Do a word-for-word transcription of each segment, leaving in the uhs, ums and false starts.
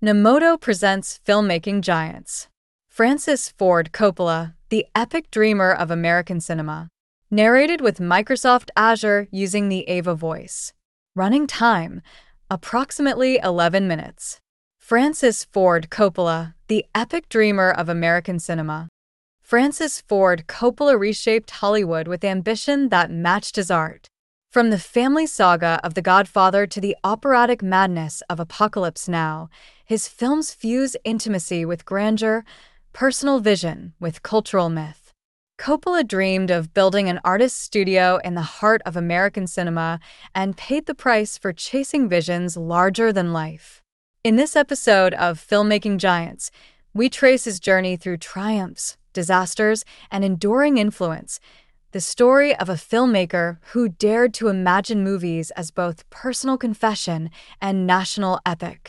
Nemoto presents filmmaking giants. Francis Ford Coppola, the epic dreamer of American cinema. Narrated with Microsoft Azure using the Ava voice. Running time, approximately eleven minutes. Francis Ford Coppola, the epic dreamer of American cinema. Francis Ford Coppola reshaped Hollywood with ambition that matched his art. From the family saga of The Godfather to the operatic madness of Apocalypse Now, his films fuse intimacy with grandeur, personal vision with cultural myth. Coppola dreamed of building an artist's studio in the heart of American cinema and paid the price for chasing visions larger than life. In this episode of Filmmaking Giants, we trace his journey through triumphs, disasters, and enduring influence. The story of a filmmaker who dared to imagine movies as both personal confession and national epic.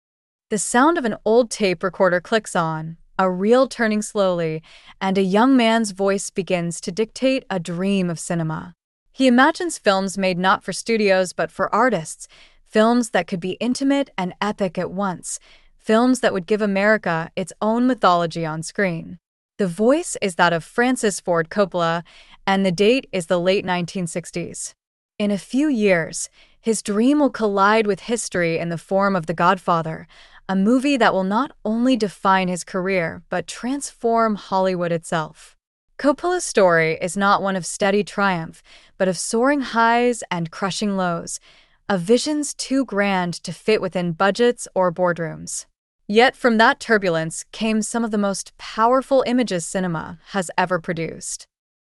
The sound of an old tape recorder clicks on, a reel turning slowly, and a young man's voice begins to dictate a dream of cinema. He imagines films made not for studios but for artists, films that could be intimate and epic at once, films that would give America its own mythology on screen. The voice is that of Francis Ford Coppola, and the date is the late nineteen sixties. In a few years, his dream will collide with history in the form of The Godfather, a movie that will not only define his career but transform Hollywood itself. Coppola's story is not one of steady triumph, but of soaring highs and crushing lows, of visions too grand to fit within budgets or boardrooms. Yet from that turbulence came some of the most powerful images cinema has ever produced.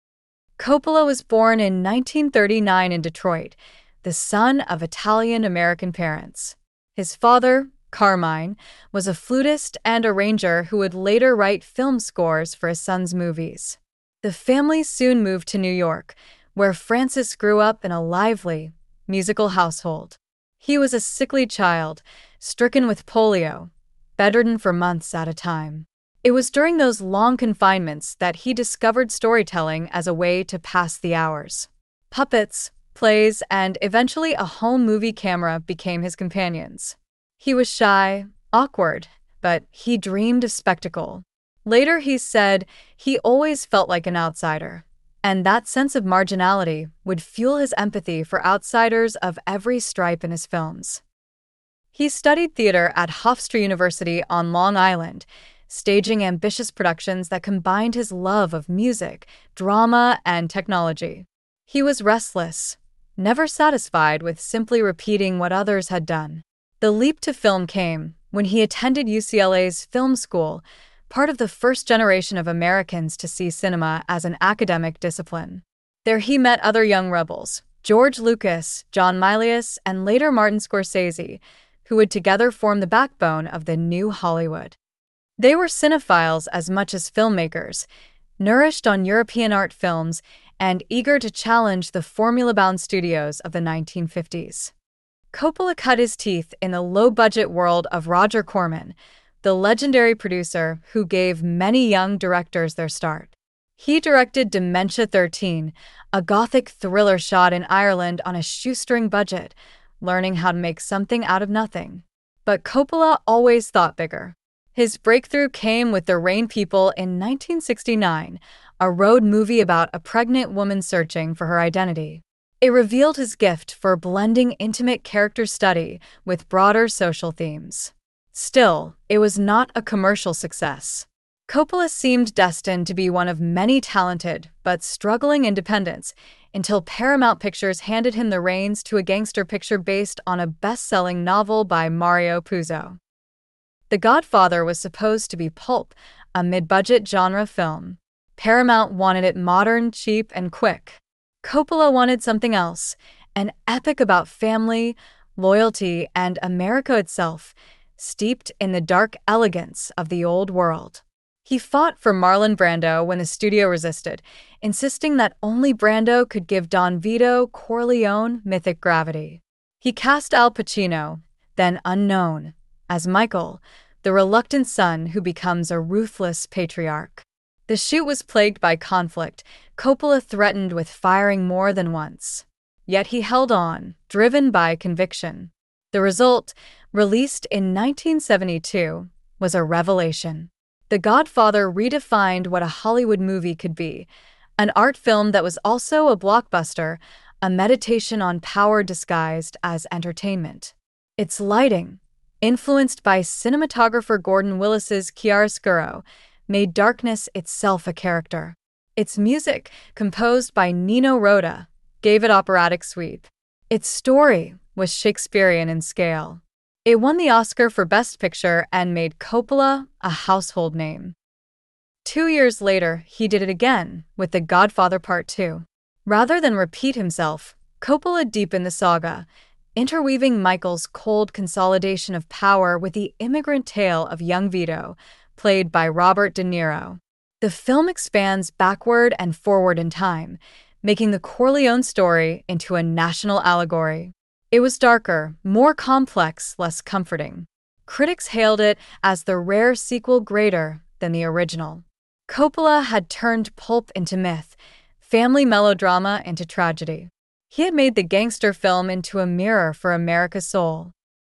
Coppola was born in nineteen thirty-nine in Detroit, the son of Italian-American parents. His father, Carmine, was a flutist and arranger who would later write film scores for his son's movies. The family soon moved to New York, where Francis grew up in a lively, musical household. He was a sickly child, stricken with polio, bedridden for months at a time. It was during those long confinements that he discovered storytelling as a way to pass the hours. Puppets, plays, and eventually a home movie camera became his companions. He was shy, awkward, but he dreamed of spectacle. Later he said he always felt like an outsider, and that sense of marginality would fuel his empathy for outsiders of every stripe in his films. He studied theater at Hofstra University on Long Island, staging ambitious productions that combined his love of music, drama, and technology. He was restless, never satisfied with simply repeating what others had done. The leap to film came when he attended U C L A's film school, part of the first generation of Americans to see cinema as an academic discipline. There he met other young rebels, George Lucas, John Milius, and later Martin Scorsese, who would together form the backbone of the new Hollywood. They were cinephiles as much as filmmakers, nourished on European art films and eager to challenge the formula-bound studios of the nineteen fifties. Coppola cut his teeth in the low-budget world of Roger Corman, the legendary producer who gave many young directors their start. He directed Dementia thirteen, a gothic thriller shot in Ireland on a shoestring budget, learning how to make something out of nothing. But Coppola always thought bigger. His breakthrough came with The Rain People in nineteen sixty-nine, a road movie about a pregnant woman searching for her identity. It revealed his gift for blending intimate character study with broader social themes. Still, it was not a commercial success. Coppola seemed destined to be one of many talented but struggling independents until Paramount Pictures handed him the reins to a gangster picture based on a best-selling novel by Mario Puzo. The Godfather was supposed to be pulp, a mid-budget genre film. Paramount wanted it modern, cheap, and quick. Coppola wanted something else, an epic about family, loyalty, and America itself, steeped in the dark elegance of the old world. He fought for Marlon Brando when the studio resisted, insisting that only Brando could give Don Vito Corleone mythic gravity. He cast Al Pacino, then unknown, as Michael, the reluctant son who becomes a ruthless patriarch. The shoot was plagued by conflict. Coppola threatened with firing more than once. Yet he held on, driven by conviction. The result released in nineteen seventy-two, was a revelation. The Godfather redefined what a Hollywood movie could be, an art film that was also a blockbuster, a meditation on power disguised as entertainment. Its lighting, influenced by cinematographer Gordon Willis's chiaroscuro, made darkness itself a character. Its music, composed by Nino Rota, gave it operatic sweep. Its story was Shakespearean in scale. It won the Oscar for Best Picture and made Coppola a household name. Two years later, he did it again with The Godfather Part two. Rather than repeat himself, Coppola deepened the saga, interweaving Michael's cold consolidation of power with the immigrant tale of young Vito, played by Robert De Niro. The film expands backward and forward in time, making the Corleone story into a national allegory. It was darker, more complex, less comforting. Critics hailed it as the rare sequel greater than the original. Coppola had turned pulp into myth, family melodrama into tragedy. He had made the gangster film into a mirror for America's soul.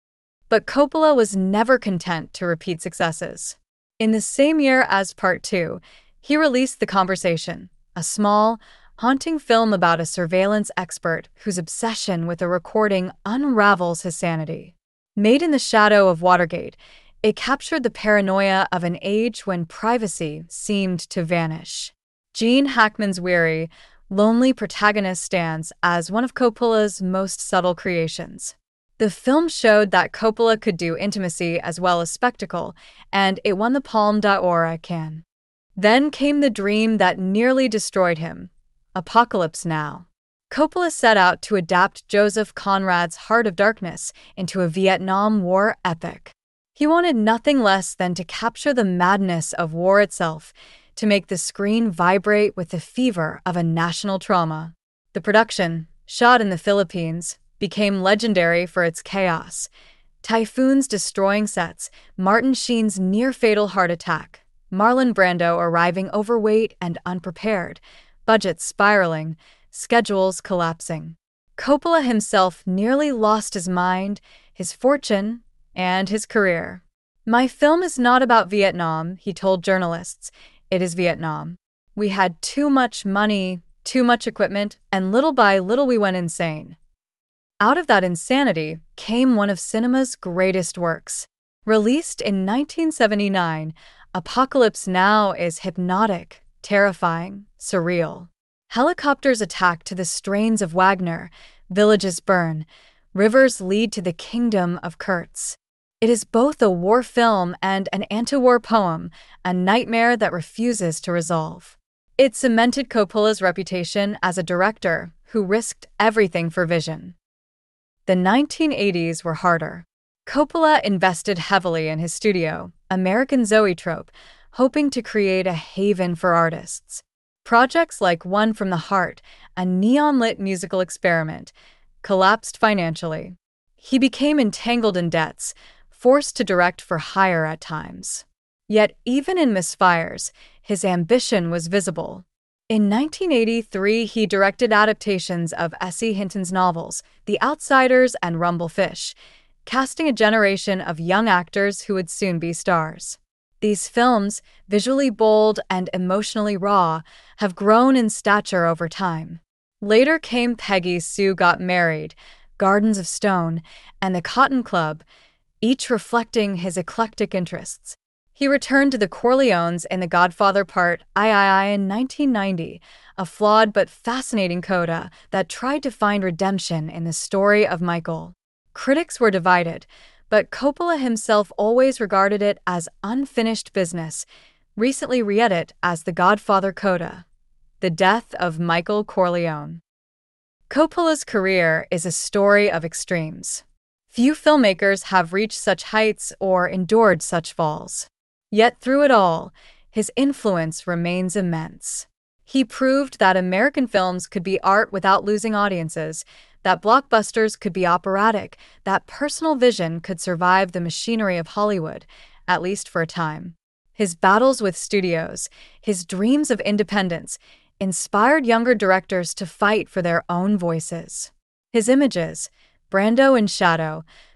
But Coppola was never content to repeat successes. In the same year as Part two, he released The Conversation, a small, haunting film about a surveillance expert whose obsession with a recording unravels his sanity. Made in the shadow of Watergate, it captured the paranoia of an age when privacy seemed to vanish. Gene Hackman's weary, lonely protagonist stands as one of Coppola's most subtle creations. The film showed that Coppola could do intimacy as well as spectacle, and it won the Palme d'Or at Cannes. Then came the dream that nearly destroyed him, Apocalypse Now. Coppola set out to adapt Joseph Conrad's Heart of Darkness into a Vietnam War epic. He wanted nothing less than to capture the madness of war itself, to make the screen vibrate with the fever of a national trauma. The production, shot in the Philippines, became legendary for its chaos. Typhoons destroying sets, Martin Sheen's near-fatal heart attack, Marlon Brando arriving overweight and unprepared, budgets spiraling, schedules collapsing. Coppola himself nearly lost his mind, his fortune, and his career. "My film is not about Vietnam," he told journalists. "It is Vietnam. We had too much money, too much equipment, and little by little we went insane." Out of that insanity came one of cinema's greatest works. Released in nineteen seventy-nine, Apocalypse Now is hypnotic, terrifying, surreal. Helicopters attack to the strains of Wagner, villages burn, rivers lead to the kingdom of Kurtz. It is both a war film and an anti-war poem, a nightmare that refuses to resolve. It cemented Coppola's reputation as a director who risked everything for vision. The nineteen eighties were harder. Coppola invested heavily in his studio, American Zoetrope, hoping to create a haven for artists. Projects like One from the Heart, a neon-lit musical experiment, collapsed financially. He became entangled in debts, forced to direct for hire at times. Yet even in misfires, his ambition was visible. In nineteen eighty-three, he directed adaptations of S E Hinton's novels, The Outsiders and Rumblefish, casting a generation of young actors who would soon be stars. These films, visually bold and emotionally raw, have grown in stature over time. Later came Peggy Sue Got Married, Gardens of Stone, and The Cotton Club, each reflecting his eclectic interests. He returned to the Corleones in The Godfather Part two in nineteen ninety, a flawed but fascinating coda that tried to find redemption in the story of Michael. Critics were divided, but Coppola himself always regarded it as unfinished business, recently read it as The Godfather Coda, The Death of Michael Corleone. Coppola's career is a story of extremes. Few filmmakers have reached such heights or endured such falls. Yet through it all, his influence remains immense. He proved that American films could be art without losing audiences, that blockbusters could be operatic, that personal vision could survive the machinery of Hollywood, at least for a time. His battles with studios, his dreams of independence, inspired younger directors to fight for their own voices. His images, Brando in shadow,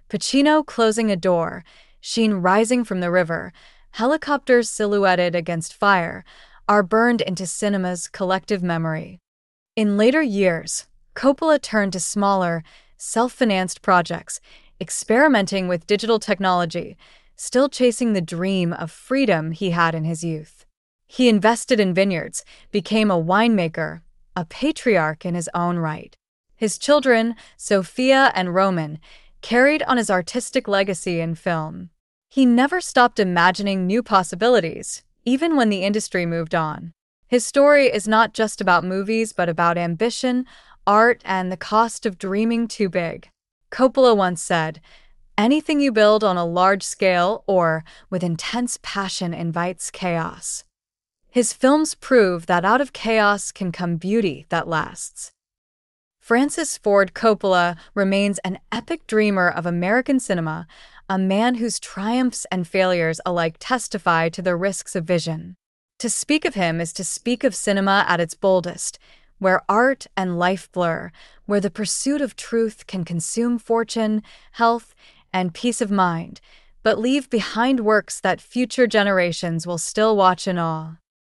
Pacino closing a door, sheen rising from the river, helicopters silhouetted against fire, are burned into cinema's collective memory. In later years, Coppola turned to smaller, self-financed projects, experimenting with digital technology, still chasing the dream of freedom he had in his youth. He invested in vineyards, became a winemaker, a patriarch in his own right. His children, Sophia and Roman, carried on his artistic legacy in film. He never stopped imagining new possibilities, even when the industry moved on. His story is not just about movies, but about ambition, art, and the cost of dreaming too big. Coppola once said, "Anything you build on a large scale or with intense passion invites chaos." His films prove that out of chaos can come beauty that lasts. Francis Ford Coppola remains an epic dreamer of American cinema, a man whose triumphs and failures alike testify to the risks of vision. To speak of him is to speak of cinema at its boldest, where art and life blur, where the pursuit of truth can consume fortune, health, and peace of mind, but leave behind works that future generations will still watch in awe.